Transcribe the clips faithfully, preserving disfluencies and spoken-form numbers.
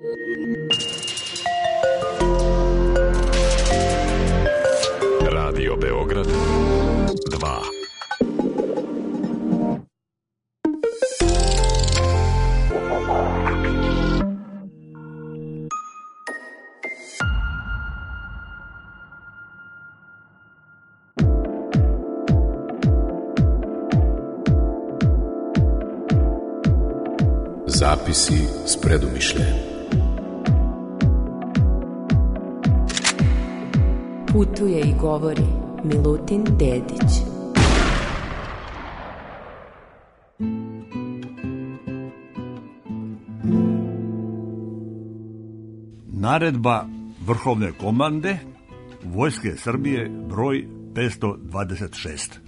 Radio Beograd dva. Zapisi s predumišljajem. Putuje i govori Milutin Dedić. Naredba Vrhovne komande Vojske Srbije broj petsto dvadeset šest.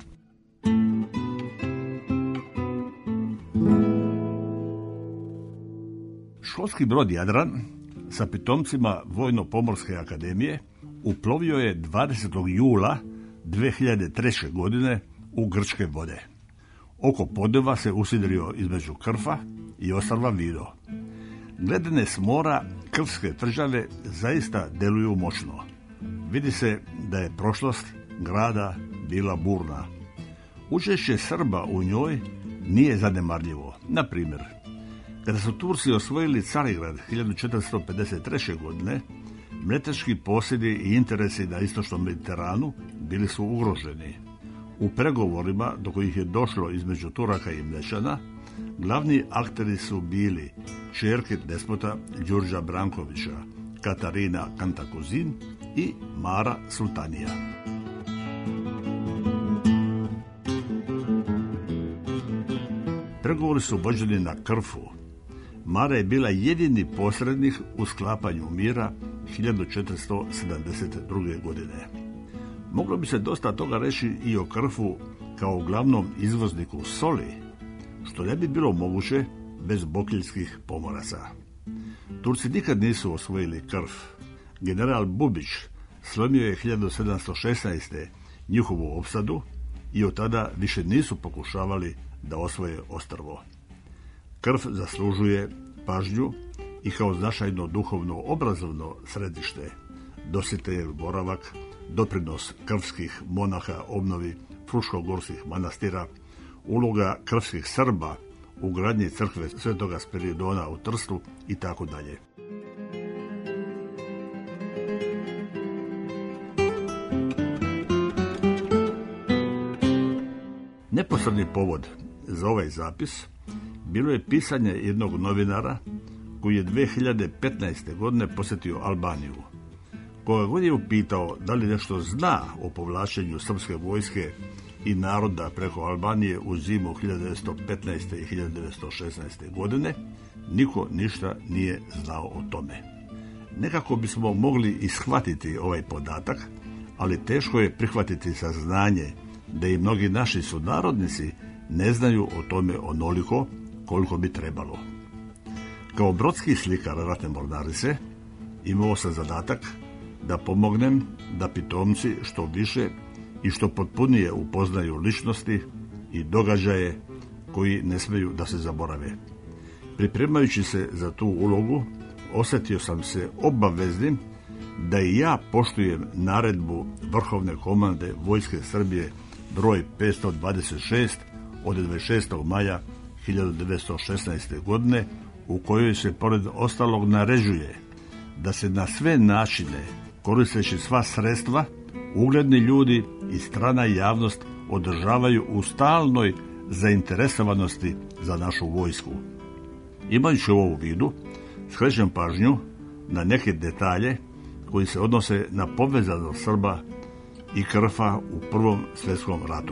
Školski brod Jadran sa pitomcima Vojno-pomorske akademije uplovio je dvadesetog jula dve hiljade treće. godine u grčke vode. Oko podneva se usidrio između Krfa i ostrva Vido. Gledane s mora, krfske tvrđave zaista deluju moćno. Vidi se da je prošlost grada bila burna. Učešće Srba u njoj nije zanemarljivo. Na primjer, kada su Turci osvojili Carigrad hiljadu četiristo pedeset treće. godine, mletački posjedi i interesi na istočnom Mediteranu bili su ugroženi. U pregovorima do kojih je došlo između Turaka i Mlečana, glavni akteri su bili ćerke despota Đurđa Brankovića, Katarina Kantakuzin i Mara Sultanija. Pregovori su vođeni na Krfu. Mara je bila jedini posrednik u sklapanju mira hiljadu četiristo sedamdeset druge. godine. Moglo bi se dosta toga reći i o Krfu kao glavnom izvozniku soli, što ne bi bilo moguće bez bokeljskih pomoraca. Turci nikad nisu osvojili Krf. General Bubić slomio je hiljadu sedamsto šesnaeste. njihovu opsadu i od tada više nisu pokušavali da osvoje ostrvo. Krf zaslužuje pažnju i kao značajno duhovno obrazovno središte, dosjeteljev boravak, doprinos krfskih monaha obnovi fruškogorskih manastira, uloga krfskih Srba u gradnji crkve Svetoga Spiridona u Trstu i tako dalje. Neposredni povod za ovaj zapis bilo je pisanje jednog novinara koji je dve hiljade petnaeste. godine posjetio Albaniju. Koga god je upitao da li nešto zna o povlačenju srpske vojske i naroda preko Albanije u zimu hiljadu devetsto petnaeste. i hiljadu devetsto šesnaeste. godine, niko ništa nije znao o tome. Nekako bismo mogli ishvatiti ovaj podatak, ali teško je prihvatiti saznanje da i mnogi naši sunarodnici ne znaju o tome onoliko koliko bi trebalo. Kao brodski slikar ratne mornarice imao sam zadatak da pomognem da pitomci što više i što potpunije upoznaju ličnosti i događaje koji ne smeju da se zaborave. Pripremajući se za tu ulogu, osjetio sam se obaveznim da i ja poštujem naredbu Vrhovne komande Vojske Srbije broj petsto dvadeset šest od dvadeset šestog maja hiljadu devetsto šesnaeste. godine, u kojoj se pored ostalog naređuje da se na sve načine, koristeći sva sredstva, ugledni ljudi i strana javnost održavaju u stalnoj zainteresovanosti za našu vojsku. Imajući ovo u vidu, skrećem pažnju na neke detalje koji se odnose na povezanost Srba i Krfa u Prvom svjetskom ratu.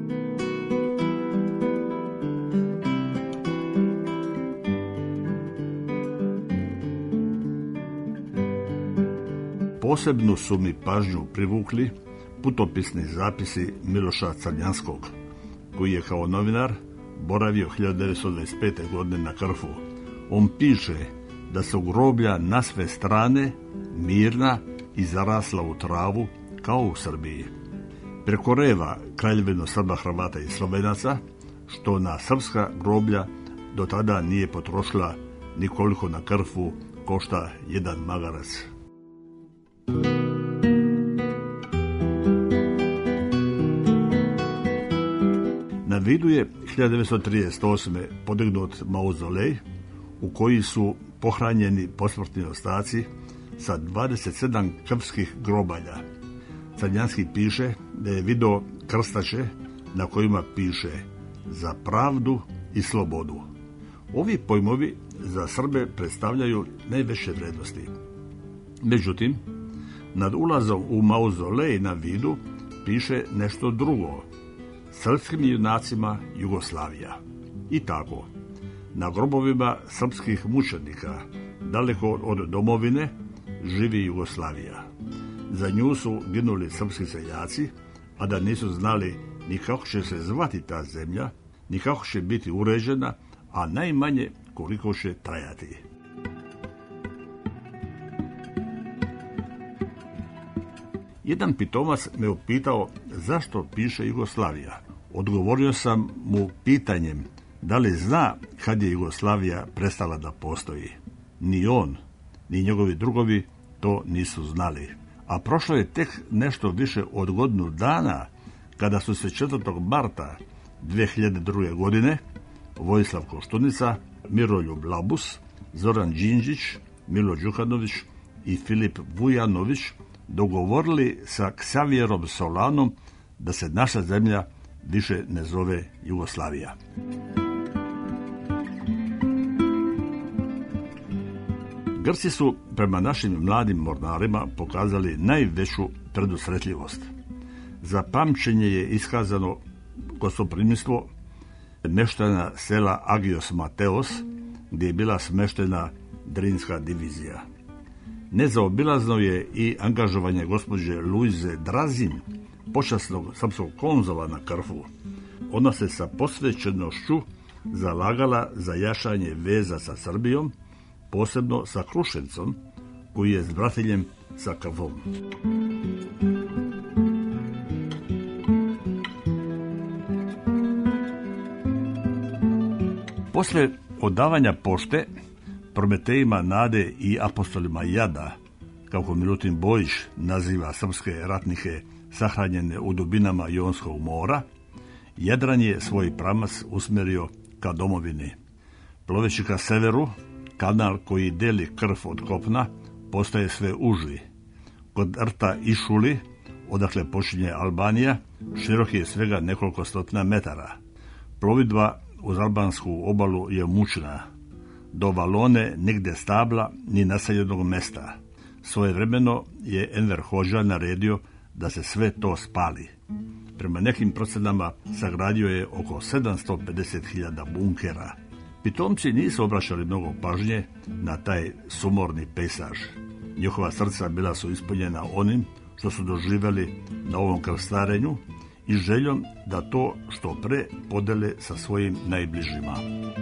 Posebnu su mi pažnju privukli putopisni zapisi Miloša Crnjanskog, koji je kao novinar boravio hiljadu devetsto dvadeset pete. godine na Krfu. On piše da su groblja na sve strane mirna i zarasla u travu kao u Srbiji. Preko reva kraljevino Srba, Hrvata i Slovenaca, što na srpska groblja do tada nije potrošila nikoliko na Krfu košta jedan magarac. Na Vidu je hiljadu devetsto trideset osme podignut mauzolej u koji su pohranjeni posmrtni ostaci sa dvadeset sedam krvskih grobalja. Crnjanski piše da je video krstače na kojima piše za pravdu i slobodu. Ovi pojmovi za Srbe predstavljaju najveće vrednosti. Međutim, nad ulazom u mauzolej na Vidu piše nešto drugo. Srpskim junacima Jugoslavija. I tako, na grobovima srpskih mučenika, daleko od domovine, živi Jugoslavija. Za nju su ginuli srpski seljaci, a da nisu znali ni kako će se zvati ta zemlja, ni kako će biti uređena, a najmanje koliko će trajati. Jedan pitomac me upitao zašto piše Jugoslavija. Odgovorio sam mu pitanjem da li zna kad je Jugoslavija prestala da postoji. Ni on, ni njegovi drugovi to nisu znali. A prošlo je tek nešto više od godinu dana kada su se četvrtog marta dve hiljade druge. godine Vojislav Koštunica, Miroljub Labus, Zoran Đinđić, Milo Đukanović i Filip Vujanović dogovorili sa Ksavjerom Solanom da se naša zemlja više ne zove Jugoslavija. Grci su prema našim mladim mornarima pokazali najveću predusretljivost. Za pamćenje je iskazano gostoprimstvo meštana sela Agios Mateos, gdje je bila smeštena Drinska divizija. Nezaobilazno je i angažovanje gospođe Luize Drazin, počasnog srpskog konzula na Krfu. Ona se sa posvećenošću zalagala za jačanje veza sa Srbijom, posebno sa Kruševcom, koji je s bratiljem sa Krfom. Posle odavanja pošte Prometejima nade i apostolima jada, kako Milutin Bojić naziva srpske ratnike sahranjene u dubinama Jonskog mora, Jadran je svoj pramac usmjerio ka domovini. Ploveći ka severu, kanal koji deli Krf od kopna postaje sve uži. Kod rta Išuli, odakle počinje Albanija, širok je svega nekoliko stotina metara. Plovidba uz albansku obalu je mučna. Do Valone nigde stabla ni naseljenog mesta. Svojevremeno je Enver Hoxha naredio da se sve to spali. Prema nekim procenama sagradio je oko sedamsto pedeset hiljada bunkera. Pitomci nisu obraćali mnogo pažnje na taj sumorni pejsaž. Njihova srca bila su ispunjena onim što su doživjeli na ovom krstarenju i željom da to što pre podele sa svojim najbližima.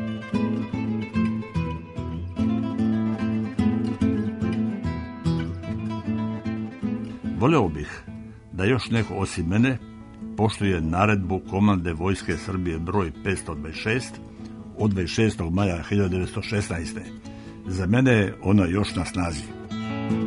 Voleo bih da još neko osim mene poštuje naredbu komande Vojske Srbije broj petsto dvadeset šest od dvadeset šestog maja hiljadu devetsto šesnaeste. Za mene je ona još na snazi.